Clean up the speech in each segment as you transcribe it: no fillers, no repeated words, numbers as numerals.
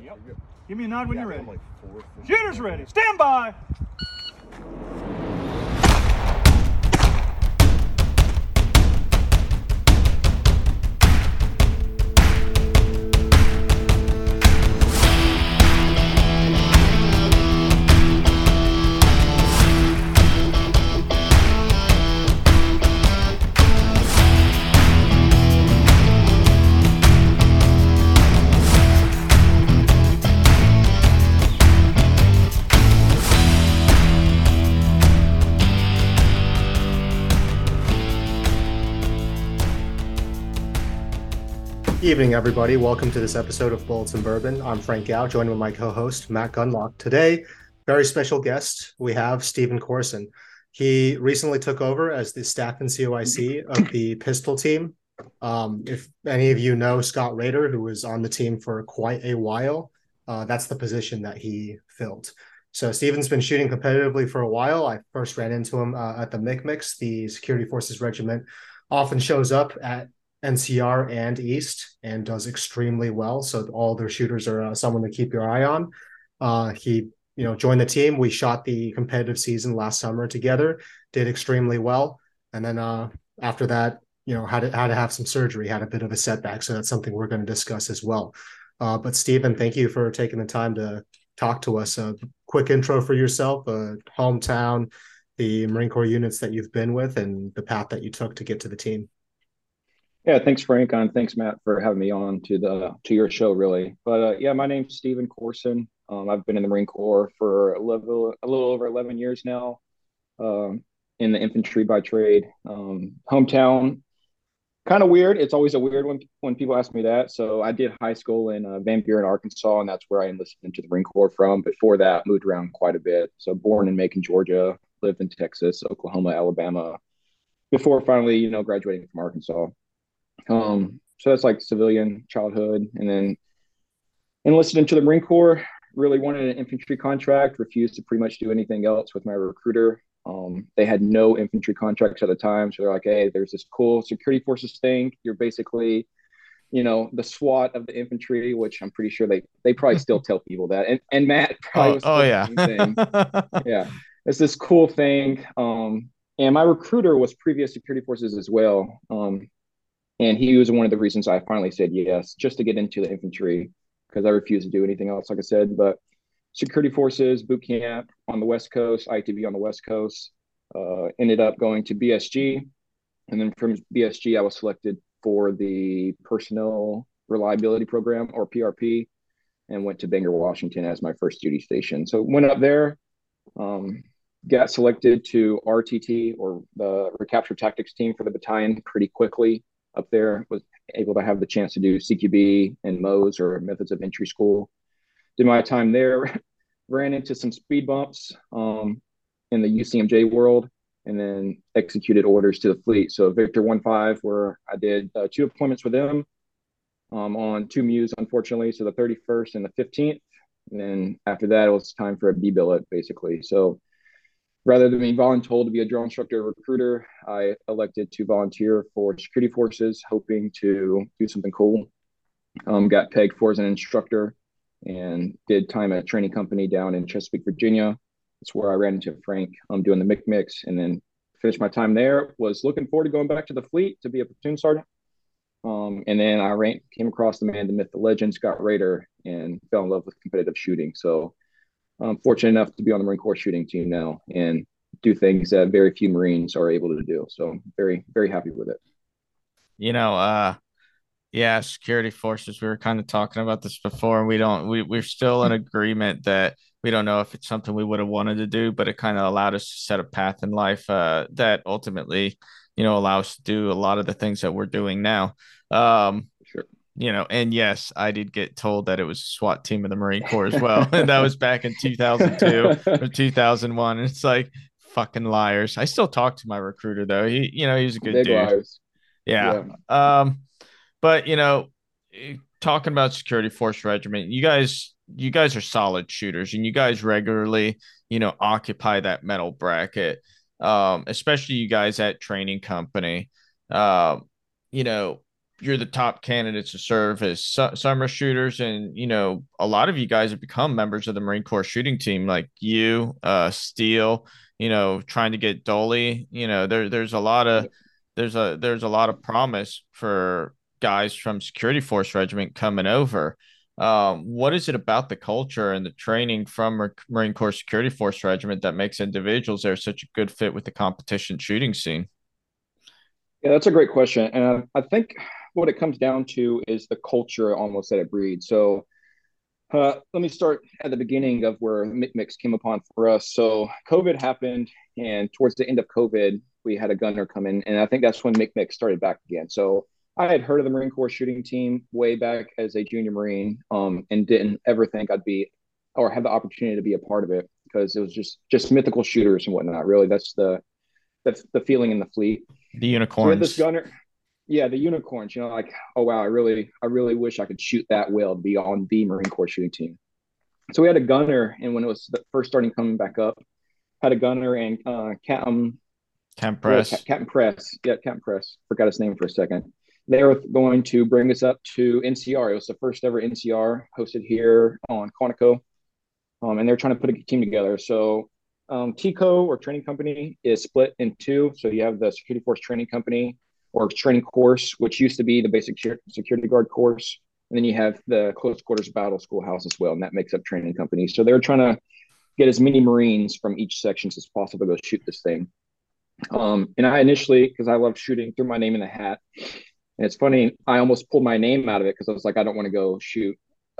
Yep. Give me a nod when you're ready. Like fourth. Shooters ready. Stand by. Evening, everybody. Welcome to this episode of Bullets and Bourbon. I'm Frank Gow, joined with my co-host, Matt Gunlock. Today, very special guest, we have Stephen Corson. He recently took over as the staff and COIC of the pistol team. If any of you know Scott Rader, who was on the team for quite a while, that's the position that he filled. So Stephen's been shooting competitively for a while. I first ran into him at the MICMICs, the Security Forces Regiment. Often shows up at NCR and East and does extremely well. So all their shooters are someone to keep your eye on. He, joined the team. We shot the competitive season last summer together, did extremely well. And then after that, had to have some surgery, had a bit of a setback. So that's something we're going to discuss as well. But Stephen, thank you for taking the time to talk to us. A quick intro for yourself, hometown, the Marine Corps units that you've been with, and the path that you took to get to the team. Yeah, thanks, Frank, and thanks, Matt, for having me on to your show, really. But my name's Stephen Corson. I've been in the Marine Corps for a little over 11 years now, in the infantry by trade. Hometown, kind of weird. It's always a weird one when people ask me that. So I did high school in Van Buren, Arkansas, and that's where I enlisted into the Marine Corps from. Before that, moved around quite a bit. So born in Macon, Georgia, lived in Texas, Oklahoma, Alabama, before finally, graduating from Arkansas. So that's like civilian childhood, and then enlisted into the Marine Corps. Really wanted an infantry contract, refused to pretty much do anything else with my recruiter. They had no infantry contracts at the time. So they're like, hey, there's this cool security forces thing. You're basically, the SWAT of the infantry, which I'm pretty sure they probably still tell people that. And Matt probably was the same thing. Yeah. It's this cool thing. And my recruiter was previous security forces as well. And he was one of the reasons I finally said yes, just to get into the infantry, because I refused to do anything else, like I said. But security forces, boot camp on the West Coast, ITB on the West Coast, ended up going to BSG. And then from BSG, I was selected for the Personnel Reliability Program, or PRP, and went to Bangor, Washington as my first duty station. So went up there, got selected to RTT, or the Recapture Tactics Team, for the battalion pretty quickly. Up there, was able to have the chance to do CQB and MOS, or Methods of Entry School. Did my time there, ran into some speed bumps in the UCMJ world, and then executed orders to the fleet. So Victor 1-5, where I did 2 appointments with them on 2 MUs, unfortunately. So the 31st and the 15th. And then after that, it was time for a B billet, basically. So rather than being voluntold to be a drill instructor or recruiter, I elected to volunteer for security forces, hoping to do something cool. Got pegged for as an instructor and did time at a training company down in Chesapeake, Virginia. That's where I ran into Frank doing the MICMICs, and then finished my time there. Was looking forward to going back to the fleet to be a platoon sergeant. And then I came across the man, the myth, the legend, Scott Rader, and fell in love with competitive shooting. So I'm fortunate enough to be on the Marine Corps shooting team now and do things that very few Marines are able to do. So very, very happy with it. Security forces, we were kind of talking about this before, and we're still in agreement that we don't know if it's something we would have wanted to do, but it kind of allowed us to set a path in life that ultimately, allow us to do a lot of the things that we're doing now. Sure. And yes, I did get told that it was a SWAT team of the Marine Corps as well. And that was back in 2002 or 2001. And it's like, fucking liars. I still talk to my recruiter though. He's a good dude. Liars. Yeah. But talking about Security Force Regiment, you guys are solid shooters, and you guys regularly, occupy that medal bracket. Especially you guys at training company. you're the top candidates to serve as summer shooters, and a lot of you guys have become members of the Marine Corps shooting team, like you, Steele, trying to get Dolly. There's a lot of promise for guys from Security Force Regiment coming over. What is it about the culture and the training from Marine Corps Security Force Regiment that makes individuals there such a good fit with the competition shooting scene? Yeah, that's a great question. And I think what it comes down to is the culture almost that it breeds. So let me start at the beginning of where MCMIX came upon for us. So COVID happened, and towards the end of COVID, we had a gunner come in, and I think that's when MCMIX started back again. So I had heard of the Marine Corps shooting team way back as a junior Marine, and didn't ever think I'd be or have the opportunity to be a part of it because it was just mythical shooters and whatnot. Really, that's the feeling in the fleet. The So we had this unicorns. gunner, yeah, the unicorns. Like, oh wow, I really wish I could shoot that well to be on the Marine Corps shooting team. So we had a gunner, and when it was the first starting coming back up, had a gunner and Camp what was Press. Captain Press, yeah, Captain Press. Forgot his name for a second. They were going to bring us up to NCR. It was the first ever NCR hosted here on Quantico, and they're trying to put a team together. So TCO, or training company, is split in two. So you have the Security Force Training Company or training course, which used to be the basic security guard course. And then you have the close quarters battle schoolhouse as well, and that makes up training company. So they're trying to get as many Marines from each sections as possible to go shoot this thing. And I initially, because I love shooting, threw my name in the hat. And it's funny, I almost pulled my name out of it because I was like, I don't want to go shoot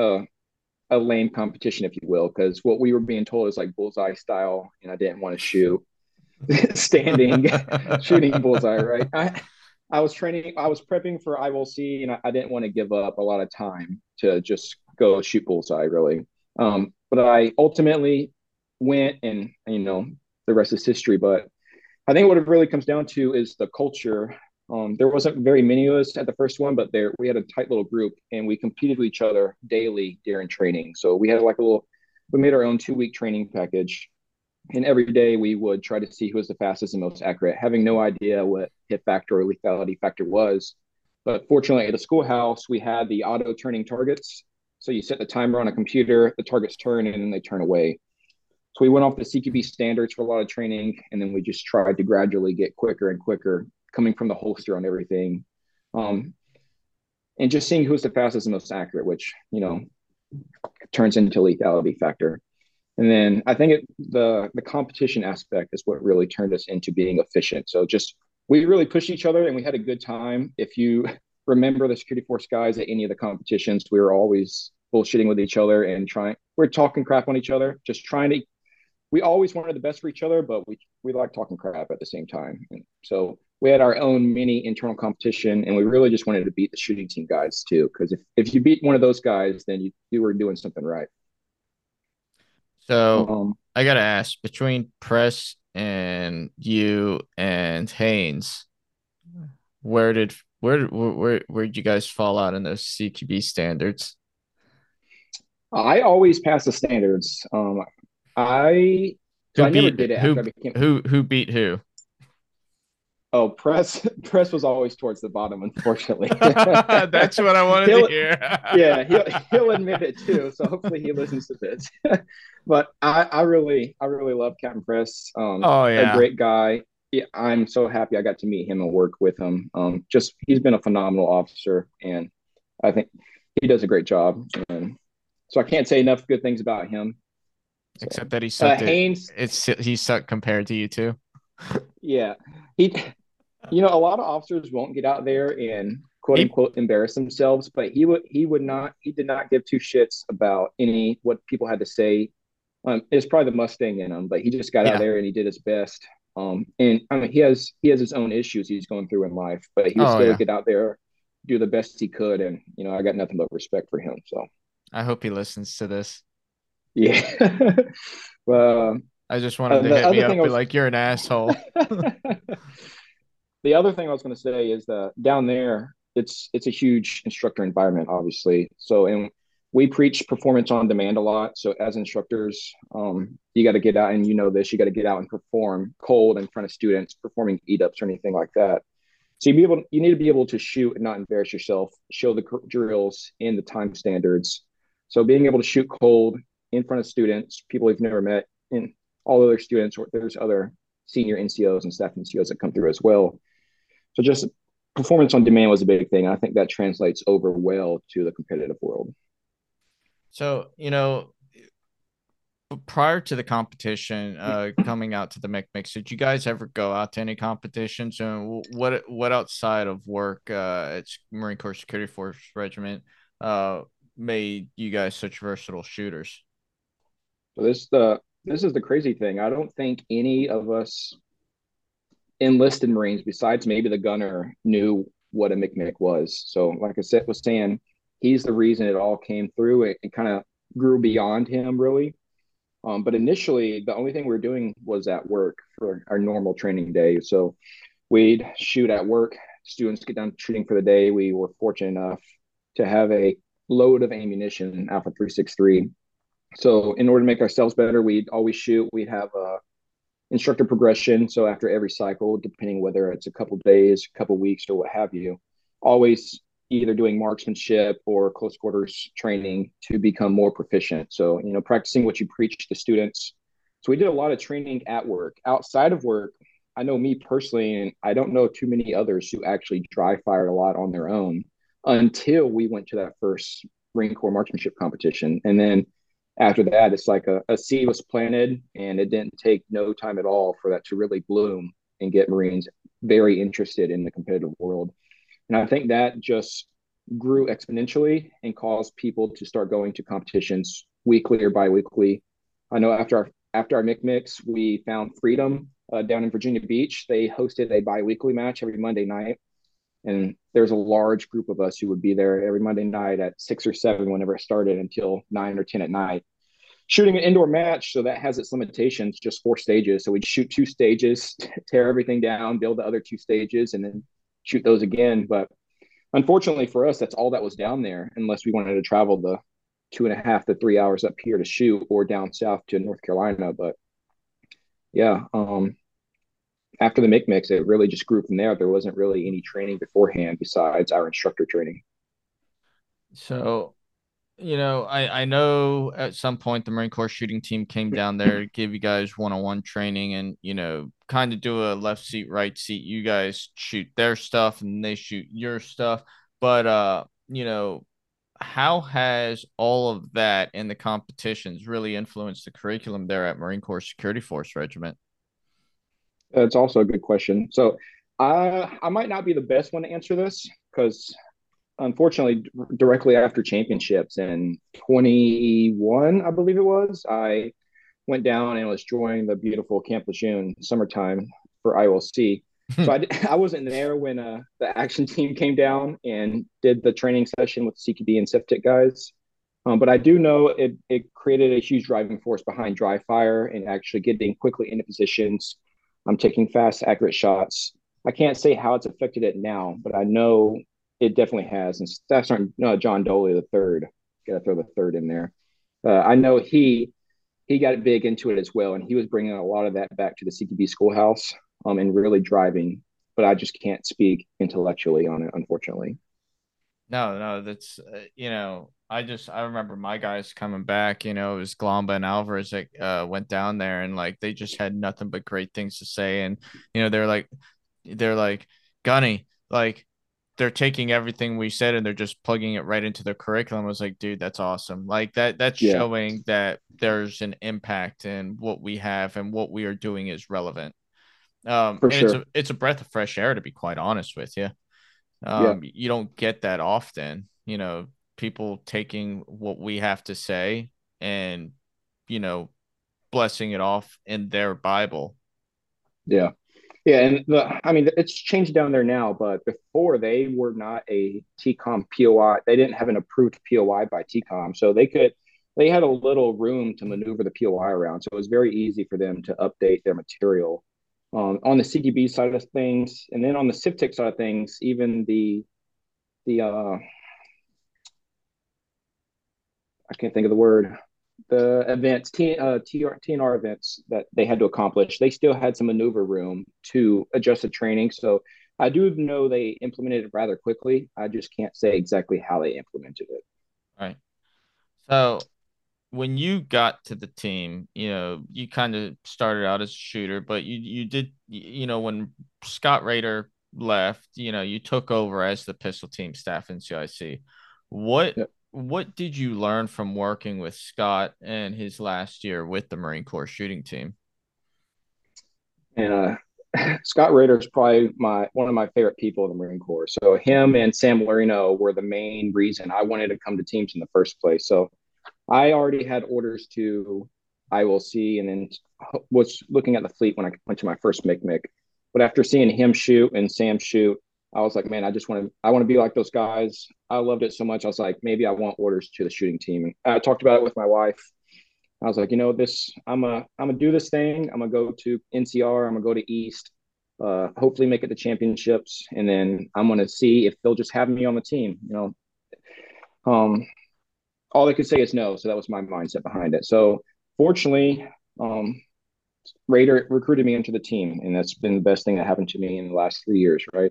a lame competition, if you will, because what we were being told is like bullseye style, and I didn't want to shoot standing shooting bullseye. Right? I was training, I was prepping for IVOC, and I didn't want to give up a lot of time to just go shoot bullseye, really. But I ultimately went, and the rest is history. But I think what it really comes down to is the culture. There wasn't very many of us at the first one, but we had a tight little group, and we competed with each other daily during training. So we had like we made our own 2-week training package, and every day we would try to see who was the fastest and most accurate, having no idea what hit factor or lethality factor was. But fortunately, at the schoolhouse, we had the auto turning targets. So you set the timer on a computer, the targets turn, and then they turn away. So we went off the CQB standards for a lot of training, and then we just tried to gradually get quicker and quicker, coming from the holster on everything, and just seeing who's the fastest and most accurate, which turns into lethality factor. And then I think the competition aspect is what really turned us into being efficient. So just we really pushed each other, and we had a good time. If you remember the security force guys at any of the competitions, we were always bullshitting with each other and we're talking crap on each other, just trying to. We always wanted the best for each other, but we like talking crap at the same time. And so we had our own mini internal competition, and we really just wanted to beat the shooting team guys too. Because if you beat one of those guys, then you were doing something right. So Um, I gotta ask, between Press and you and Haynes, where'd you guys fall out in those CQB standards? I always pass the standards. I so Who I never beat did it after I became. who beat who? Oh, press was always towards the bottom, unfortunately. That's what I wanted to he'll hear. Yeah, he'll admit it too. So hopefully he listens to this. But I really love Captain Press. Oh A yeah. great guy. Yeah, I'm so happy I got to meet him and work with him. Just he's been a phenomenal officer, and I think he does a great job. And so I can't say enough good things about him. So Except that he sucked it. Haynes, He sucked compared to you two. yeah, he a lot of officers won't get out there and quote He unquote embarrass themselves, but he did not give two shits about any what people had to say. It's probably the Mustang in him, but he just got out yeah. there and he did his best. And I mean he has his own issues he's going through in life, but he was Oh still yeah. get out there, do the best he could, and I got nothing but respect for him. So I hope he listens to this. yeah. Well, I just wanted to the hit me other up, thing I be was like, "You're an asshole." the other thing I was going to say is that down there, it's a huge instructor environment, obviously. So, and we preach performance on demand a lot. So, as instructors, you got to get out, and you got to get out and perform cold in front of students, performing eat ups or anything like that. So you need to be able to shoot and not embarrass yourself, show the drills and the time standards. So being able to shoot cold in front of students, people you've never met, and all other students, or there's other senior NCOs and staff NCOs that come through as well. So just performance on demand was a big thing. I think that translates over well to the competitive world. So, prior to the competition, coming out to the MCMIX, did you guys ever go out to any competitions? And what outside of work, it's Marine Corps Security Force Regiment, made you guys such versatile shooters? So this is the crazy thing. I don't think any of us enlisted Marines, besides maybe the gunner, knew what a MCMIC was. So, like I said, was saying, he's the reason it all came through. It kind of grew beyond him, really. But initially, the only thing we were doing was at work for our normal training day. So we'd shoot at work. Students get done shooting for the day. We were fortunate enough to have a load of ammunition, Alpha 363. So in order to make ourselves better, we'd always shoot. We'd have a instructor progression. So after every cycle, depending whether it's a couple days, a couple weeks, or what have you, always either doing marksmanship or close quarters training to become more proficient. So, practicing what you preach to students. So we did a lot of training at work. Outside of work, I know me personally, and I don't know too many others who actually dry fired a lot on their own until we went to that first Marine Corps marksmanship competition. And then after that, it's like a seed was planted, and it didn't take no time at all for that to really bloom and get Marines very interested in the competitive world. And I think that just grew exponentially and caused people to start going to competitions weekly or biweekly. I know after our MCMIX, we found Freedom down in Virginia Beach. They hosted a biweekly match every Monday night. And there's a large group of us who would be there every Monday night at 6 or 7 whenever it started until 9 or 10 at night. Shooting an indoor match, so that has its limitations, just 4 stages. So we'd shoot 2 stages, tear everything down, build the other 2 stages, and then shoot those again. But unfortunately for us, that's all that was down there, unless we wanted to travel the 2.5 to 3 hours up here to shoot, or down south to North Carolina. But yeah, after the MCMIX, it really just grew from there. There wasn't really any training beforehand besides our instructor training. So, I know at some point the Marine Corps shooting team came down there, give you guys one-on-one training, and kind of do a left seat, right seat. You guys shoot their stuff and they shoot your stuff. But how has all of that and the competitions really influenced the curriculum there at Marine Corps Security Force Regiment? That's also a good question. So I might not be the best one to answer this, because unfortunately, directly after championships in 21, I believe it was, I went down and was joining the beautiful Camp Lejeune summertime for IOLC. So I wasn't there when the action team came down and did the training session with CQB and CFTIC guys. But I do know it created a huge driving force behind dry fire and actually getting quickly into positions. I'm taking fast, accurate shots. I can't say how it's affected it now, but I know it definitely has. And Staff Sergeant John Doley the third, got to throw the third in there. I know he got big into it as well, and he was bringing a lot of that back to the CQB schoolhouse, and really driving. But I just can't speak intellectually on it, unfortunately. No, that's I remember my guys coming back. It was Glomba and Alvarez that went down there, and like they just had nothing but great things to say. And they're like Gunny, like they're taking everything we said and they're just plugging it right into their curriculum. I was like, dude, that's awesome. Like that's showing that there's an impact in what we have and what we are doing is relevant. For sure. It's a breath of fresh air, to be quite honest with you. You don't get that often, people taking what we have to say and, blessing it off in their Bible. Yeah. Yeah. And I mean, it's changed down there now, but before they were not a TCOM POI. They didn't have an approved POI by TCOM. So they had a little room to maneuver the POI around. So it was very easy for them to update their material. On the CQB side of things, and then on the CFTIC side of things, even the I can't think of the word, the events, TNR events that they had to accomplish, they still had some maneuver room to adjust the training. So I do know they implemented it rather quickly. I just can't say exactly how they implemented it. Right. So when you got to the team, you kind of started out as a shooter, but you did, when Scott Rader left, you took over as the pistol team staff in CIC. What Yep. what did you learn from working with Scott and his last year with the Marine Corps shooting team? And Scott Rader is probably one of my favorite people in the Marine Corps. So him and Sam Lorino were the main reason I wanted to come to teams in the first place. So I already had orders to IOLC and then was looking at the fleet when I went to my first MIC. But after seeing him shoot and Sam shoot, I was like, man, I want to be like those guys. I loved it so much. I was like, maybe I want orders to the shooting team. And I talked about it with my wife. I was like, I'm gonna do this thing. I'm gonna go to NCR. I'm gonna go to East. Hopefully make it to championships, and then I'm gonna see if they'll just have me on the team. Um, all they could say is no. So that was my mindset behind it. So fortunately, um, Raider recruited me into the team, and that's been the best thing that happened to me in the last 3 years, right?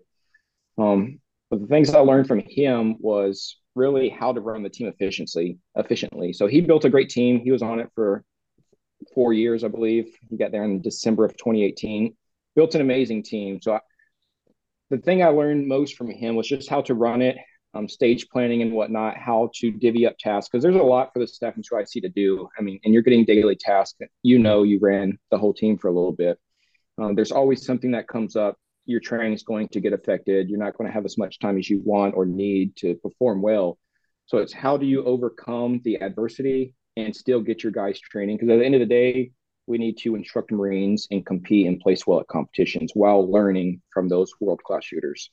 But the things I learned from him was really how to run the team efficiently. So he built a great team. He was on it for 4 years, I believe. He got there in December of 2018. Built an amazing team. So the thing I learned most from him was just how to run it, stage planning and whatnot, how to divvy up tasks, because there's a lot for the staff and IC to do. I mean, and you're getting daily tasks. You ran the whole team for a little bit. There's always something that comes up. Your training is going to get affected. You're not going to have as much time as you want or need to perform well. So it's how do you overcome the adversity and still get your guys training? Because at the end of the day, we need to instruct Marines and compete and place well at competitions while learning from those world-class shooters.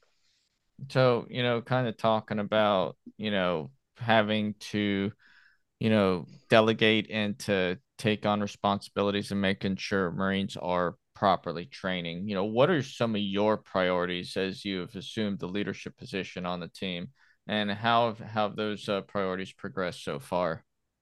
So, kind of talking about, having to, delegate and to take on responsibilities and making sure Marines are properly training. What are some of your priorities as you have assumed the leadership position on the team, and how have those priorities progressed so far?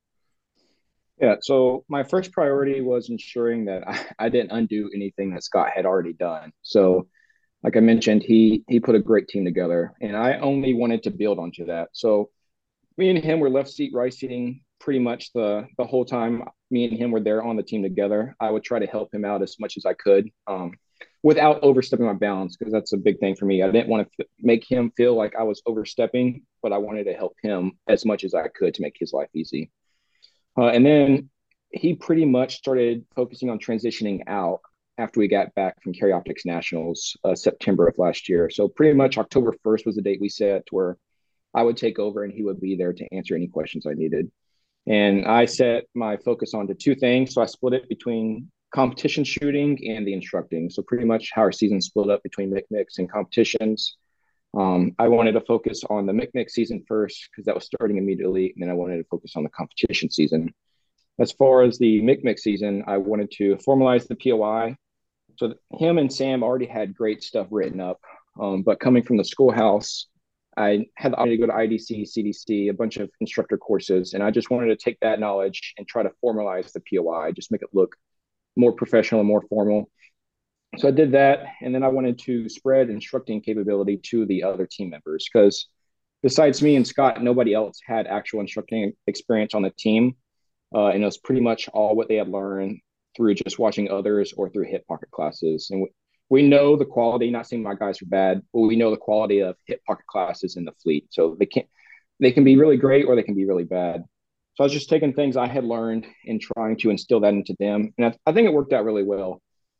Yeah, so my first priority was ensuring that I didn't undo anything that Scott had already done. So like I mentioned, he put a great team together, and I only wanted to build onto that. So me and him were left seat, right seating pretty much the whole time. Me and him were there on the team together. I would try to help him out as much as I could, without overstepping my bounds, because that's a big thing for me. I didn't want to make him feel like I was overstepping, but I wanted to help him as much as I could to make his life easy. And then he pretty much started focusing on transitioning out after we got back from Carry Optics Nationals, September of last year. So pretty much October 1st was the date we set where I would take over and he would be there to answer any questions I needed. And I set my focus onto two things. So I split it between competition shooting and the instructing. So pretty much how our season split up between MICs and competitions. I wanted to focus on the MIC season first because that was starting immediately. And then I wanted to focus on the competition season. As far as the MIC season, I wanted to formalize the POI. So him and Sam already had great stuff written up. But coming from the schoolhouse, I had the opportunity to go to IDC, CDC, a bunch of instructor courses, and I just wanted to take that knowledge and try to formalize the POI, just make it look more professional and more formal. So I did that, and then I wanted to spread instructing capability to the other team members because besides me and Scott, nobody else had actual instructing experience on the team, and it was pretty much all what they had learned through just watching others or through hip pocket classes. And we know the quality, not saying my guys are bad, but we know the quality of hip pocket classes in the fleet. So they can be really great or they can be really bad. So I was just taking things I had learned and trying to instill that into them. And I think it worked out really well.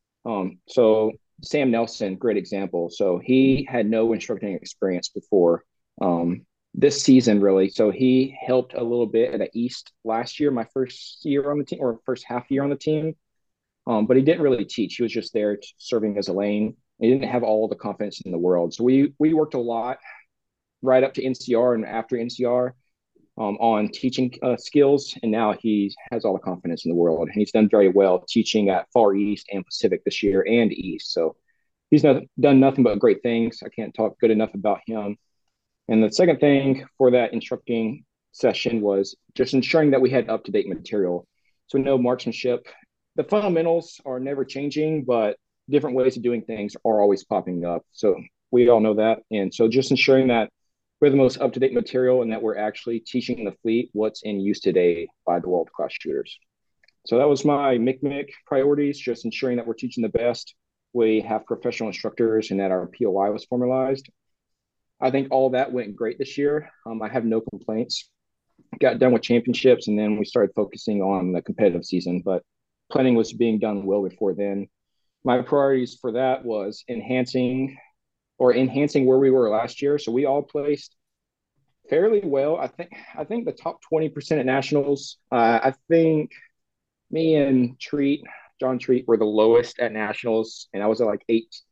So Sam Nelson, great example. So he had no instructing experience before this season, really. So he helped a little bit at the East last year, my first year on the team or first half year on the team. But he didn't really teach. He was just there serving as a lane. He didn't have all the confidence in the world. So we worked a lot right up to NCR and after NCR on teaching skills. And now he has all the confidence in the world. And he's done very well teaching at Far East and Pacific this year and East. So he's done nothing but great things. I can't talk good enough about him. And the second thing for that instructing session was just ensuring that we had up-to-date material. So we know marksmanship, the fundamentals are never changing, but different ways of doing things are always popping up. So we all know that. And so just ensuring that we're the most up-to-date material and that we're actually teaching the fleet what's in use today by the world-class shooters. So that was my MIC priorities, just ensuring that we're teaching the best. We have professional instructors and that our POI was formalized. I think all that went great this year. I have no complaints. Got done with championships, and then we started focusing on the competitive season, but planning was being done well before then. My priorities for that was enhancing where we were last year. So we all placed fairly well. I think the top 20% at nationals. I think me and John Treat were the lowest at nationals, and I was at like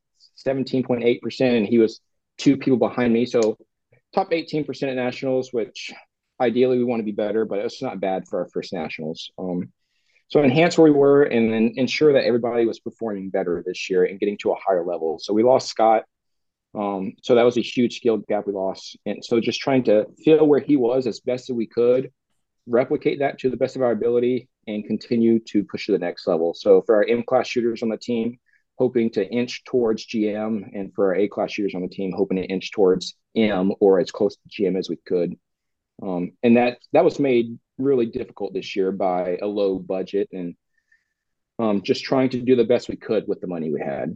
17.8%, and he was two people behind me. So top 18% at nationals, which ideally we want to be better, but it's not bad for our first nationals. So enhance where we were and then ensure that everybody was performing better this year and getting to a higher level. So we lost Scott. So that was a huge skill gap we lost. And so just trying to fill where he was as best as we could, replicate that to the best of our ability, and continue to push to the next level. So for our M-class shooters on the team, hoping to inch towards GM, and for our A-class shooters on the team, hoping to inch towards M or as close to GM as we could. And that was made really difficult this year by a low budget and just trying to do the best we could with the money we had.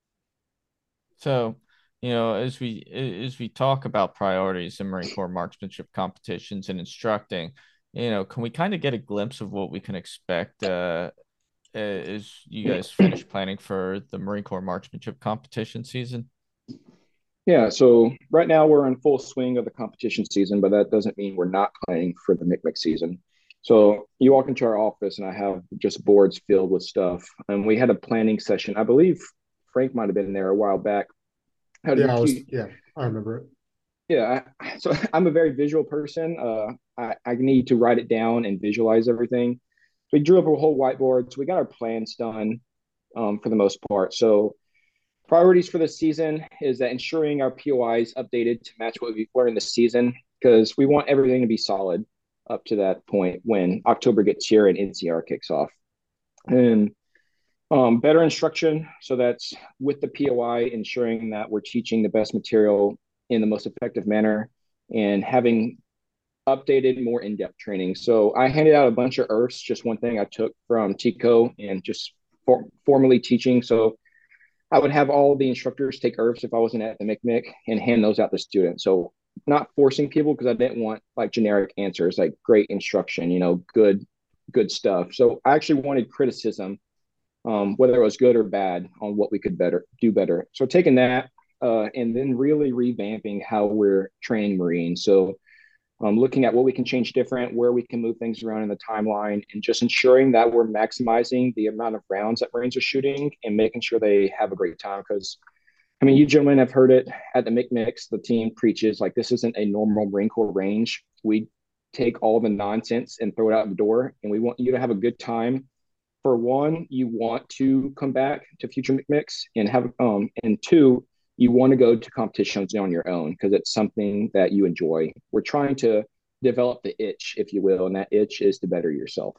So, as we talk about priorities in Marine Corps marksmanship competitions and instructing, can we kind of get a glimpse of what we can expect as you guys finish planning for the Marine Corps marksmanship competition season? Yeah, so right now we're in full swing of the competition season, but that doesn't mean we're not planning for the MIC season. So you walk into our office and I have just boards filled with stuff. And we had a planning session. I believe Frank might have been there a while back. I remember it. Yeah, so I'm a very visual person. I need to write it down and visualize everything. We drew up a whole whiteboard. So we got our plans done for the most part. So priorities for this season is that ensuring our POI is updated to match what we've learned this season, because we want everything to be solid up to that point when October gets here and NCR kicks off. And better instruction. So that's with the POI, ensuring that we're teaching the best material in the most effective manner and having updated, more in-depth training. So I handed out a bunch of IRFs, just one thing I took from TICO and just formally teaching. So I would have all the instructors take IRFs if I wasn't at the MIC and hand those out to students. So not forcing people, because I didn't want like generic answers, like great instruction, good stuff. So I actually wanted criticism, whether it was good or bad, on what we could do better. So taking that and then really revamping how we're training Marines. So looking at what we can change different, where we can move things around in the timeline, and just ensuring that we're maximizing the amount of rounds that Marines are shooting and making sure they have a great time. Because, you gentlemen have heard it at the MIC, the team preaches like this isn't a normal Marine Corps range. We take all the nonsense and throw it out the door, and we want you to have a good time. For one, you want to come back to future MICs and have, and two, you want to go to competitions on your own because it's something that you enjoy. We're trying to develop the itch, if you will, and that itch is to better yourself.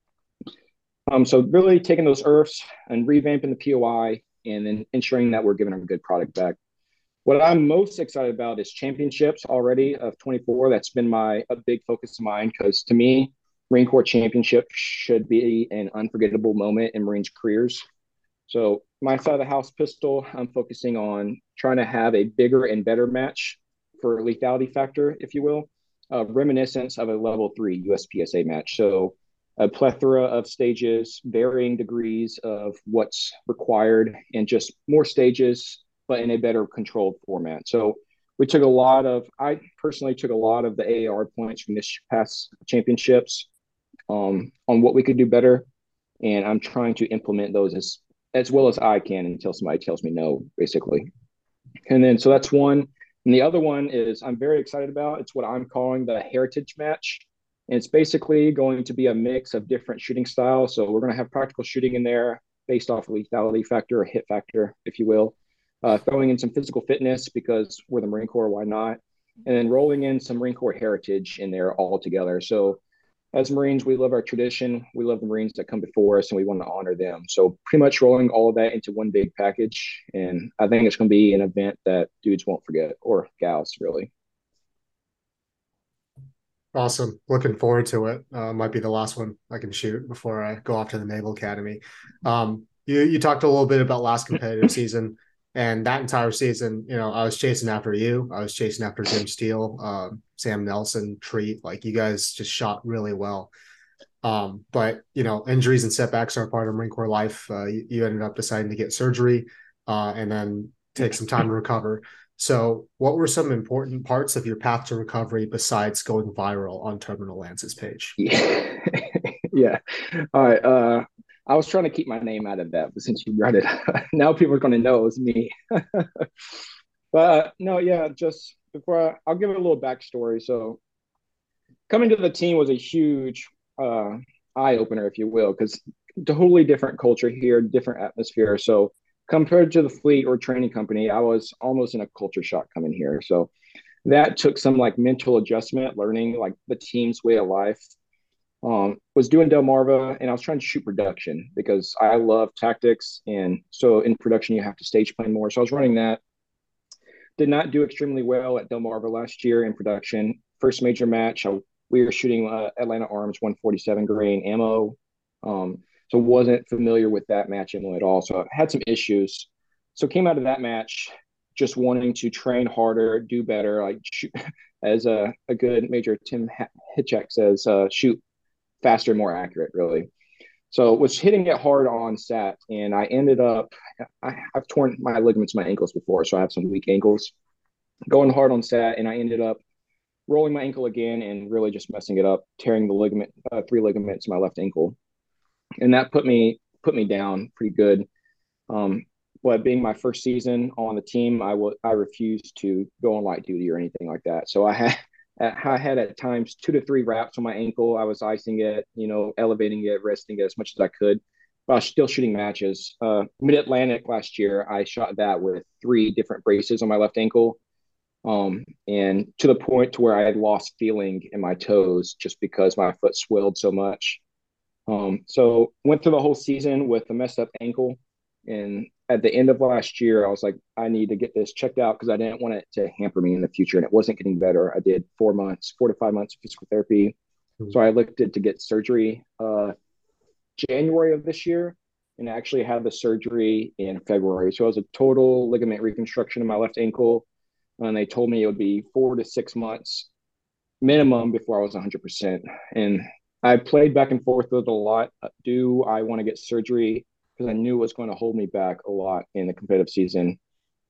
So really taking those IRFs and revamping the POI and then ensuring that we're giving them a good product back. What I'm most excited about is championships already of 24. That's been a big focus of mine, because to me, Marine Corps championship should be an unforgettable moment in Marines' careers. So my side of the house pistol, I'm focusing on trying to have a bigger and better match for lethality factor, if you will, reminiscence of a level 3 USPSA match. So a plethora of stages, varying degrees of what's required, and just more stages, but in a better controlled format. So I personally took a lot of the AAR points from this past championships on what we could do better. And I'm trying to implement those as well as I can until somebody tells me no, basically. And then, so that's one. And the other one is I'm very excited about. It's what I'm calling the heritage match. And it's basically going to be a mix of different shooting styles. So we're going to have practical shooting in there based off of lethality factor or hit factor, if you will. Throwing in some physical fitness because we're the Marine Corps, why not? And then rolling in some Marine Corps heritage in there all together. So as Marines, we love our tradition. We love the Marines that come before us, and we want to honor them. So pretty much rolling all of that into one big package. And I think it's going to be an event that dudes won't forget, or gals, really. Awesome. Looking forward to it. Might be the last one I can shoot before I go off to the Naval Academy. You talked a little bit about last competitive season, and that entire season, I was chasing after you. I was chasing after Jim Steele, Sam Nelson, Treat. Like, you guys just shot really well. But injuries and setbacks are a part of Marine Corps life. You ended up deciding to get surgery, and then take some time to recover. So what were some important parts of your path to recovery besides going viral on Terminal Lance's page? Yeah. Yeah. All right. I was trying to keep my name out of that, but since you brought it up, now people are going to know it was me. But no, yeah, just before I'll give it a little backstory. So coming to the team was a huge eye opener, if you will, because totally different culture here, different atmosphere. So compared to the fleet or training company, I was almost in a culture shock coming here. So that took some like mental adjustment, learning like the team's way of life. Was doing Delmarva, and I was trying to shoot production because I love tactics. And so in production, you have to stage plan more. So I was running that. Did not do extremely well at Delmarva last year in production. First major match, we were shooting Atlanta Arms 147 grain ammo. So wasn't familiar with that match ammo at all. So I had some issues. So came out of that match just wanting to train harder, do better, like shoot, as a good Major Tim Hitchak says, shoot faster, more accurate, really. So was hitting it hard on SAT, and I ended up, I've torn my ligaments in my ankles before, so I have some weak ankles. Going hard on SAT, and I ended up rolling my ankle again and really just messing it up, tearing the ligament, 3 ligaments in my left ankle, and that put me down pretty good. But being my first season on the team, I refused to go on light duty or anything like that. So I had at times 2 to 3 wraps on my ankle. I was icing it, elevating it, resting it as much as I could. But I was still shooting matches. Mid-Atlantic last year, I shot that with 3 different braces on my left ankle. And to the point to where I had lost feeling in my toes just because my foot swelled so much. So went through the whole season with a messed up ankle. And at the end of last year, I was like, I need to get this checked out because I didn't want it to hamper me in the future. And it wasn't getting better. I did 4 to 5 months of physical therapy. Mm-hmm. So I looked to get surgery January of this year, and I actually had the surgery in February. So it was a total ligament reconstruction in my left ankle. And they told me it would be 4 to 6 months minimum before I was 100%. And I played back and forth with it a lot. Do I want to get surgery? Because I knew it was going to hold me back a lot in the competitive season,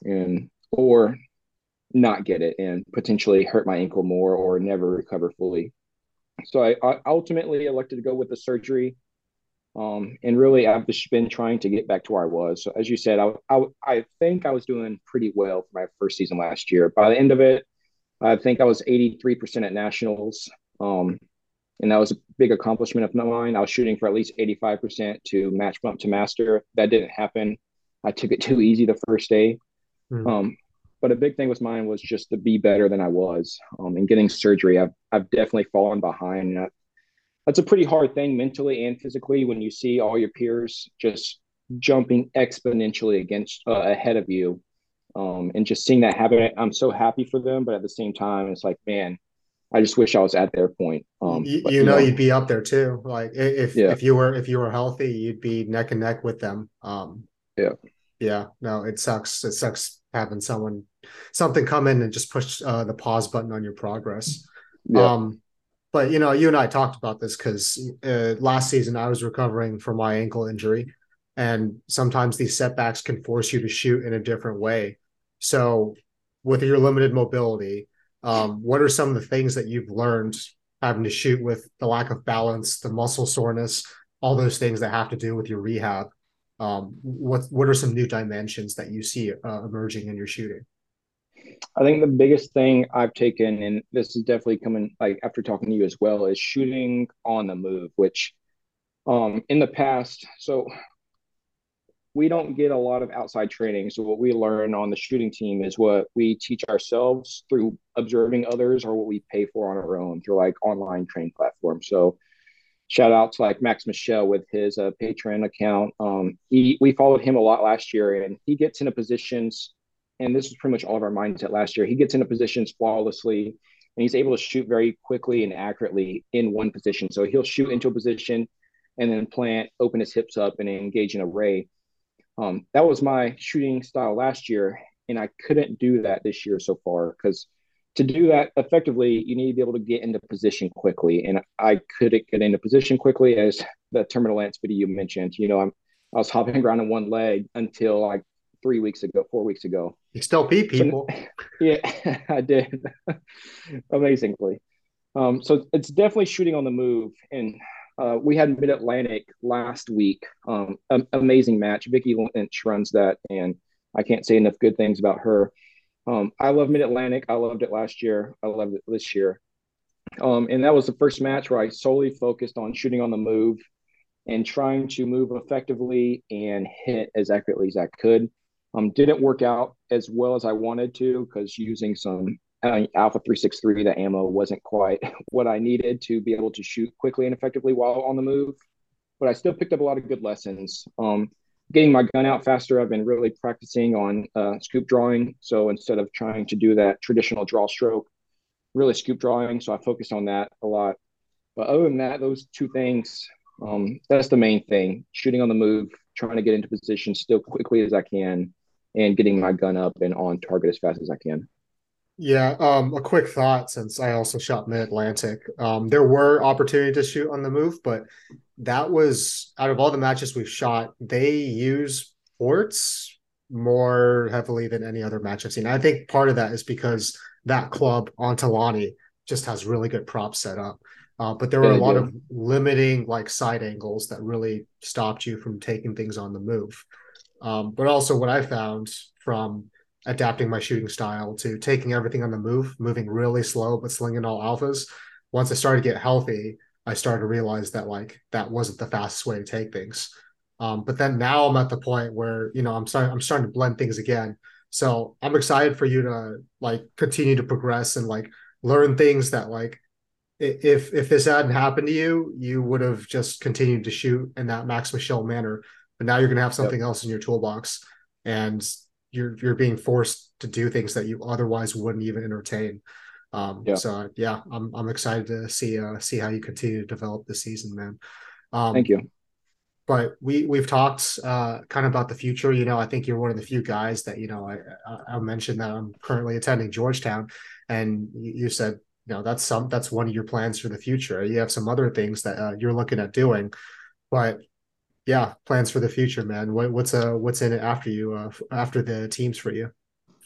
or not get it and potentially hurt my ankle more or never recover fully. So I ultimately elected to go with the surgery. And really, I've just been trying to get back to where I was. So as you said, I think I was doing pretty well for my first season last year. By the end of it, I think I was 83% at nationals. And that was a big accomplishment of mine. I was shooting for at least 85% to match bump to master. That didn't happen. I took it too easy the first day. Mm-hmm. But a big thing with mine was just to be better than I was. And getting surgery, I've definitely fallen behind. That's a pretty hard thing mentally and physically when you see all your peers just jumping exponentially ahead of you. And just seeing that happen, I'm so happy for them. But at the same time, it's like, man, I just wish I was at their point. You'd be up there too. Like if you were healthy, you'd be neck and neck with them. Yeah. No, it sucks. It sucks having something come in and just push the pause button on your progress. Yeah. But you and I talked about this because last season I was recovering from my ankle injury, and sometimes these setbacks can force you to shoot in a different way. So with your limited mobility, what are some of the things that you've learned having to shoot with the lack of balance, the muscle soreness, all those things that have to do with your rehab? What are some new dimensions that you see emerging in your shooting? I think the biggest thing I've taken, and this is definitely coming like after talking to you as well, is shooting on the move, which in the past, so we don't get a lot of outside training. So what we learn on the shooting team is what we teach ourselves through observing others or what we pay for on our own through like online training platforms. So shout out to like Max Michelle with his Patreon account. We followed him a lot last year, and he gets into positions, and this was pretty much all of our mindset last year. He gets into positions flawlessly, and he's able to shoot very quickly and accurately in one position. So he'll shoot into a position and then plant, open his hips up, and engage in a ray. That was my shooting style last year, and I couldn't do that this year so far because to do that effectively, you need to be able to get into position quickly. And I couldn't get into position quickly, as the terminal lance video you mentioned. I was hopping around on one leg until like 3 weeks ago, 4 weeks ago. You still beat people. So, yeah, I did amazingly. So it's definitely shooting on the move. And we had Mid Atlantic last week. Amazing match. Vicky Lynch runs that, and I can't say enough good things about her. I love Mid Atlantic. I loved it last year. I loved it this year. And that was the first match where I solely focused on shooting on the move and trying to move effectively and hit as accurately as I could. Didn't work out as well as I wanted to because using some Alpha 363, the ammo wasn't quite what I needed to be able to shoot quickly and effectively while on the move. But I still picked up a lot of good lessons. Getting my gun out faster, I've been really practicing on scoop drawing. So instead of trying to do that traditional draw stroke, really scoop drawing. So I focused on that a lot. But other than that, those two things, that's the main thing. Shooting on the move, trying to get into position still quickly as I can, and getting my gun up and on target as fast as I can. Yeah, a quick thought since I also shot Mid-Atlantic. There were opportunities to shoot on the move, but that was out of all the matches we've shot, they use ports more heavily than any other match I've seen. I think part of that is because that club on Talani just has really good props set up. But there were a lot of limiting like side angles that really stopped you from taking things on the move. But also what I found from adapting my shooting style to taking everything on the move, moving really slow, but slinging all alphas. Once I started to get healthy, I started to realize that like that wasn't the fastest way to take things. But then now I'm at the point where, I'm starting to blend things again. So I'm excited for you to like continue to progress and like learn things that like, if this hadn't happened to you, you would have just continued to shoot in that Max Michelle manner. But now you're going to have something else in your toolbox, and you're being forced to do things that you otherwise wouldn't even entertain. So yeah, I'm excited to see how you continue to develop this season, man. Thank you. But we've talked kind of about the future. I think you're one of the few guys that I mentioned that I'm currently attending Georgetown, and you said that's one of your plans for the future. You have some other things that you're looking at doing, but yeah, plans for the future, man. What's in it after you after the teams for you?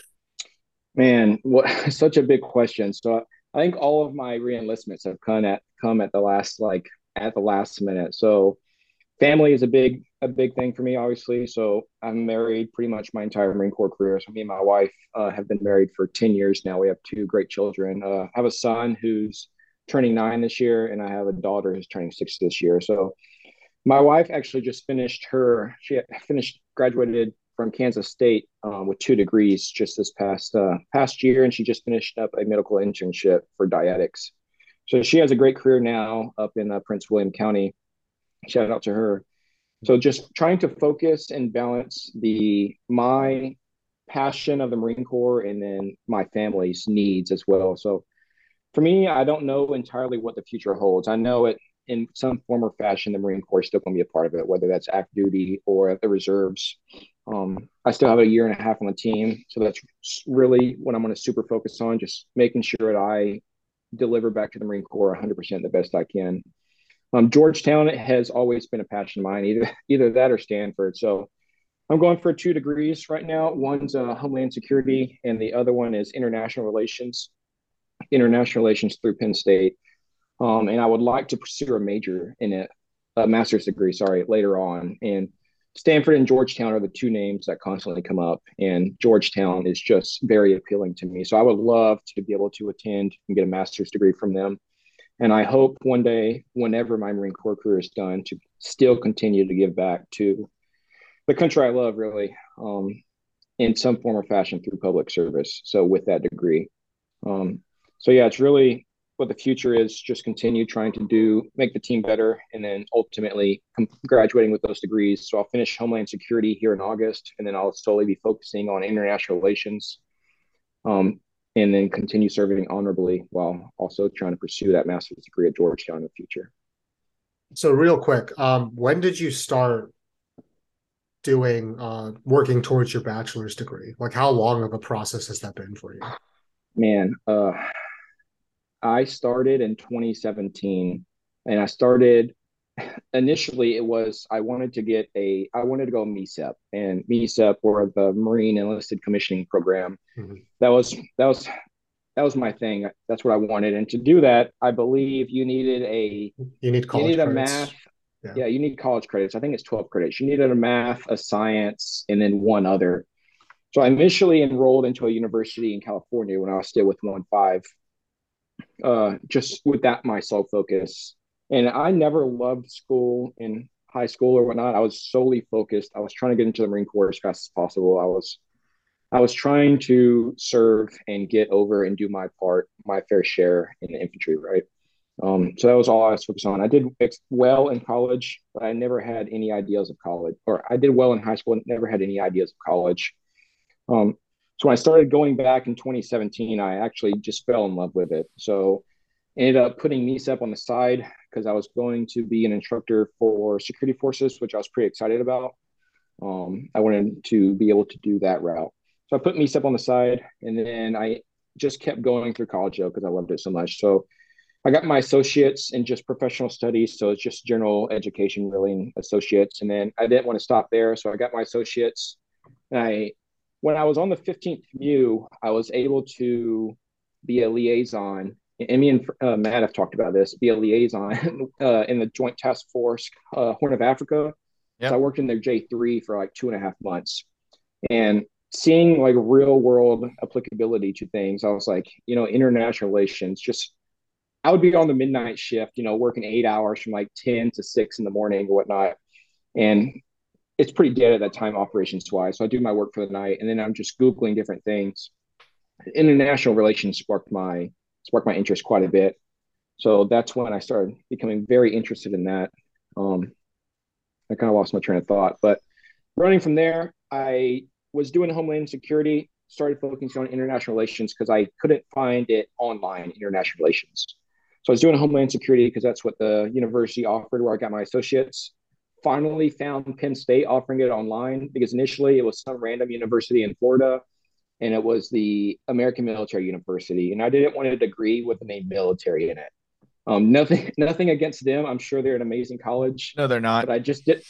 Man, what such a big question. So I think all of my reenlistments have come at the last minute. So family is a big thing for me, obviously. So I'm married pretty much my entire Marine Corps career. So me and my wife have been married for 10 years now. We have two great children. I have a son who's turning 9 this year, and I have a daughter who's turning 6 this year. So my wife actually just graduated from Kansas State with 2 degrees just this past year, and she just finished up a medical internship for dietics. So she has a great career now up in Prince William County. Shout out to her. So just trying to focus and balance my passion of the Marine Corps and then my family's needs as well. So for me, I don't know entirely what the future holds. I know it in some form or fashion, the Marine Corps is still going to be a part of it, whether that's active duty or the reserves. I still have a year and a half on the team. So that's really what I'm going to super focus on, just making sure that I deliver back to the Marine Corps 100% the best I can. Georgetown has always been a passion of mine, either that or Stanford. So I'm going for 2 degrees right now. One's Homeland Security, and the other one is International Relations through Penn State. And I would like to pursue a major in it, a master's degree, later on. And Stanford and Georgetown are the 2 names that constantly come up, and Georgetown is just very appealing to me. So I would love to be able to attend and get a master's degree from them. And I hope one day, whenever my Marine Corps career is done, to still continue to give back to the country I love, really, in some form or fashion through public service. So with that degree. So yeah, it's really what the future is, just continue trying to make the team better, and then ultimately graduating with those degrees. So I'll finish Homeland Security here in August, and then I'll slowly be focusing on international relations, and then continue serving honorably while also trying to pursue that master's degree at Georgetown in the future. So real quick, when did you start doing working towards your bachelor's degree? Like, how long of a process has that been for you? Man, I started in 2017, and I started initially. I wanted to go MECEP, and MECEP, or the Marine Enlisted Commissioning Program. Mm-hmm. That was my thing. That's what I wanted, and to do that, I believe you needed college a credits. math. Yeah, you need college credits. I think it's 12 credits. You needed a math, a science, and then one other. So I initially enrolled into a university in California when I was still with 1-5, just with that my sole focus. And I never loved school in high school or whatnot. I was solely focused. I was trying to get into the Marine Corps as fast as possible. I was trying to serve and get over and do my part, my fair share in the infantry, right? So that was all I was focused on. I did well in college, but I never had any ideas of college. Or I did well in high school and never had any ideas of college. So when I started going back in 2017, I actually just fell in love with it. So I ended up putting MECEP on the side because I was going to be an instructor for security forces, which I was pretty excited about. I wanted to be able to do that route. So I put MECEP on the side, and then I just kept going through college because I loved it so much. So I got my associates in just professional studies. So it's just general education, really, and associates. And then I didn't want to stop there. So I got my associates. And when I was on the 15th MU, I was able to be a liaison. And me and Matt have talked about this, be a liaison in the Joint Task Force, Horn of Africa. Yep. So I worked in their J3 for like 2.5 months. And seeing like real world applicability to things, I was like, international relations, I would be on the midnight shift, working 8 hours from like 10 to 6 in the morning or whatnot. And it's pretty dead at that time operations wise. So I do my work for the night, and then I'm just Googling different things. International relations sparked my interest quite a bit. So that's when I started becoming very interested in that. I kind of lost my train of thought, but running from there, I was doing Homeland Security, started focusing on international relations because I couldn't find it online, international relations. So I was doing Homeland Security because that's what the university offered where I got my associates. Finally found Penn State offering it online because initially it was some random university in Florida, and it was the American Military University. And I didn't want a degree with the name military in it. Nothing against them. I'm sure they're an amazing college. No, they're not. But I just did.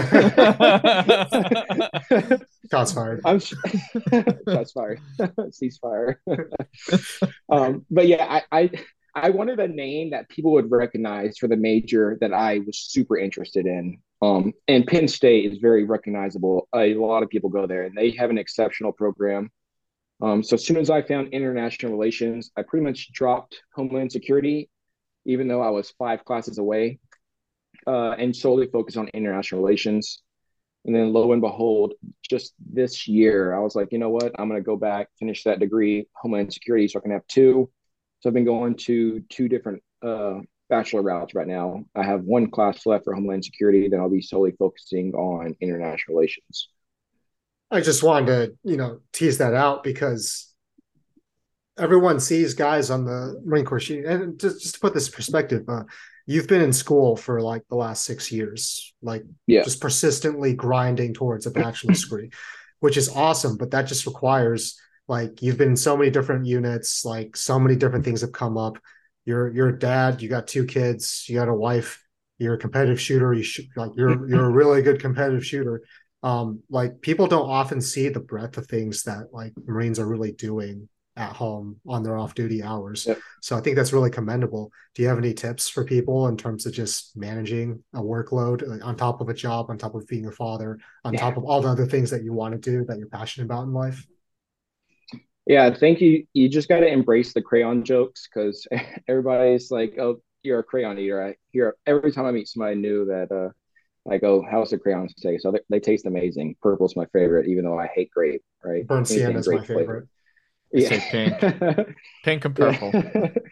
Shots fired. Shots fired. Ceasefire. But yeah, I wanted a name that people would recognize for the major that I was super interested in. And Penn State is very recognizable. A lot of people go there, and they have an exceptional program. So as soon as I found international relations, I pretty much dropped Homeland Security, even though I was 5 classes away, and solely focused on international relations. And then lo and behold, just this year, I was like, you know what? I'm going to go back, finish that degree, Homeland Security, so I can have 2. So I've been going to 2 different bachelor routes right now. I have 1 class left for Homeland Security, then I'll be solely focusing on international relations. I just wanted to, tease that out because everyone sees guys on the Marine Corps sheet. And just to put this in perspective, you've been in school for like the last 6 years, just persistently grinding towards a bachelor's degree, which is awesome. But that just requires, you've been in so many different units, so many different things have come up. You're a dad, you got 2 kids, you got a wife, you're a competitive shooter. You're a really good competitive shooter. People don't often see the breadth of things that Marines are really doing at home on their off-duty hours. Yep. So I think that's really commendable. Do you have any tips for people in terms of just managing a workload on top of a job, on top of being a father, on top of all the other things that you want to do that you're passionate about in life? Yeah, I think you just got to embrace the crayon jokes because everybody's like, oh, you're a crayon eater. I hear every time I meet somebody new that I go, how's the crayons taste? So they taste amazing. Purple's my favorite, even though I hate grape, right? Burnt sienna is my favorite. Yeah. Pink and purple.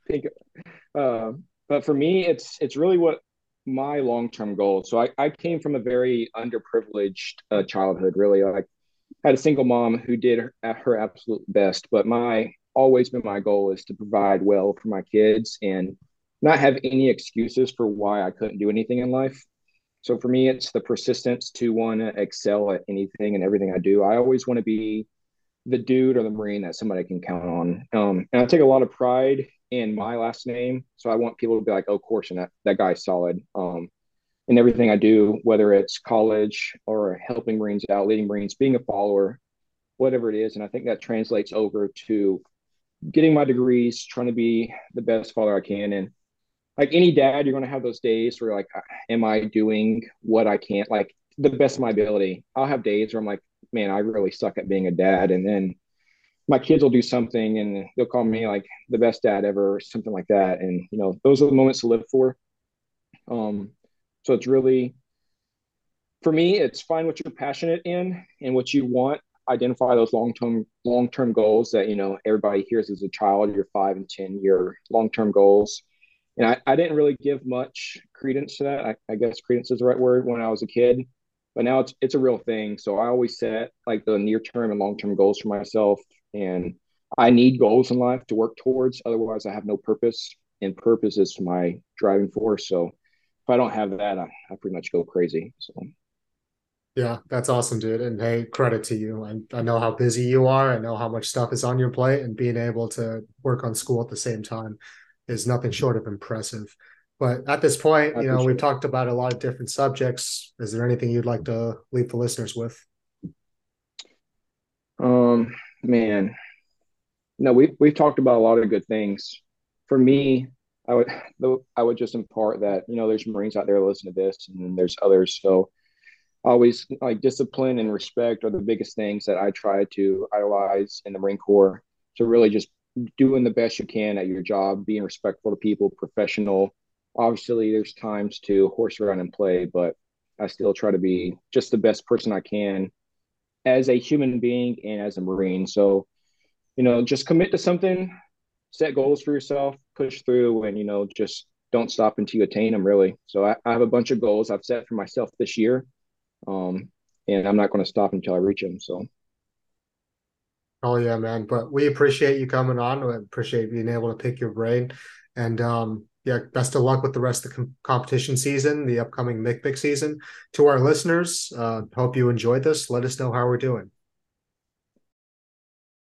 Think, but for me, it's really what my long-term goal. So I came from a very underprivileged childhood, really. Like, I had a single mom who did her absolute best, but my always been my goal is to provide well for my kids and not have any excuses for why I couldn't do anything in life. So for me, it's the persistence to want to excel at anything and everything I do. I always want to be the dude or the Marine that somebody can count on. And I take a lot of pride in my last name. So I want people to be like, oh, Corson, that guy's solid. In everything I do, whether it's college or helping Marines out, leading Marines, being a follower, whatever it is. And I think that translates over to getting my degrees, trying to be the best father I can. And like any dad, you're going to have those days where like, am I doing what I can, like the best of my ability? I'll have days where I'm like, man, I really suck at being a dad. And then my kids will do something and they'll call me like the best dad ever, or something like that. And, those are the moments to live for. So it's really, for me, it's find what you're passionate in and what you want. Identify those long-term goals that, everybody hears as a child, your 5 and 10 year long-term goals. And I didn't really give much credence to that. I guess credence is the right word when I was a kid, but now it's a real thing. So I always set like the near term and long term goals for myself, and I need goals in life to work towards. Otherwise, I have no purpose, and purpose is my driving force. So if I don't have that, I pretty much go crazy. So Yeah, that's awesome, dude. And hey, credit to you. I know how busy you are. I know how much stuff is on your plate, and being able to work on school at the same time is nothing short of impressive. But at this point, I we've appreciate it. talked about a lot of different subjects. Is there anything you'd like to leave the listeners with? Man, no, we've talked about a lot of good things. For me, I would I would just impart that there's Marines out there that listen to this, and then there's others. So always like discipline and respect are the biggest things that I try to idolize in the Marine Corps. So really just doing the best you can at your job, being respectful to people, professional. Obviously, there's times to horse around and play, but I still try to be just the best person I can as a human being and as a Marine. So, just commit to something, set goals for yourself, push through, and, just don't stop until you attain them, really. So I have a bunch of goals I've set for myself this year. And I'm not going to stop until I reach them. So, Oh yeah, man. But we appreciate you coming on. We appreciate being able to pick your brain. And yeah, best of luck with the rest of the competition season, the upcoming MCPIC season. To our listeners, hope you enjoyed this. Let us know how we're doing.